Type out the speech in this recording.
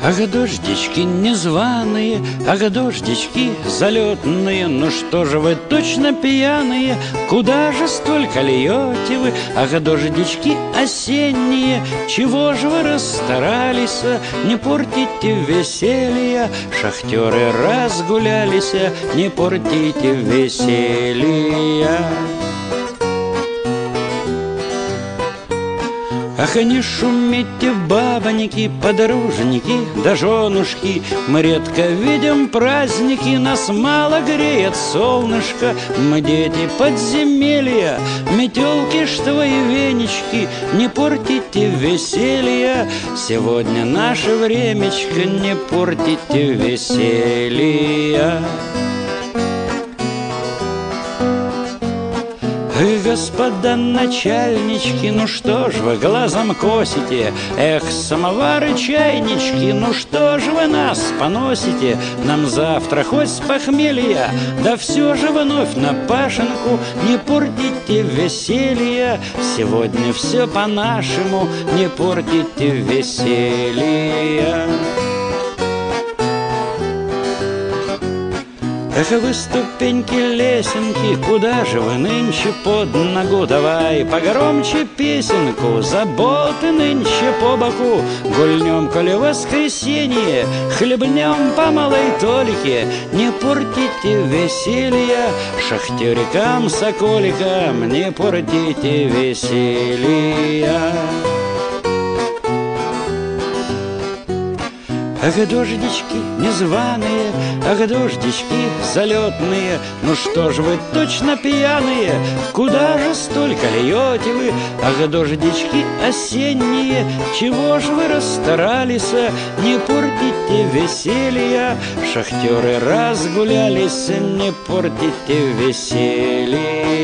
Ах, дождички незваные, ах, дождички залетные, ну что же вы точно пьяные, куда же столько льете вы? Ах, дождички осенние, чего же вы расстарались, не портите веселья, шахтеры разгулялись, не портите веселья. Ах, не шумите, бабоньки, подружники да женушки, мы редко видим праздники, нас мало греет солнышко. Мы дети подземелья, метелки ж твои венички, не портите веселья, сегодня наше времечко, не портите веселья. Господа начальнички, ну что ж вы глазом косите? Эх, самовары, чайнички, ну что ж вы нас поносите? Нам завтра хоть с похмелья, да все же вновь на пашенку, не портите веселья, сегодня все по-нашему, не портите веселья. Эх, вы ступеньки лесенки, куда же вы нынче под ногу? Давай погромче песенку, заботы нынче по боку. Гульнем, коли воскресенье, хлебнем по малой толике, не портите веселья, шахтерикам, соколикам, не портите веселья. Ах, дождички незваные, ах, дождички залетные, ну что ж вы точно пьяные, куда же столько льете вы? Ах, дождички осенние, чего ж вы расстарались, не портите веселья, шахтеры разгулялись, не портите веселья.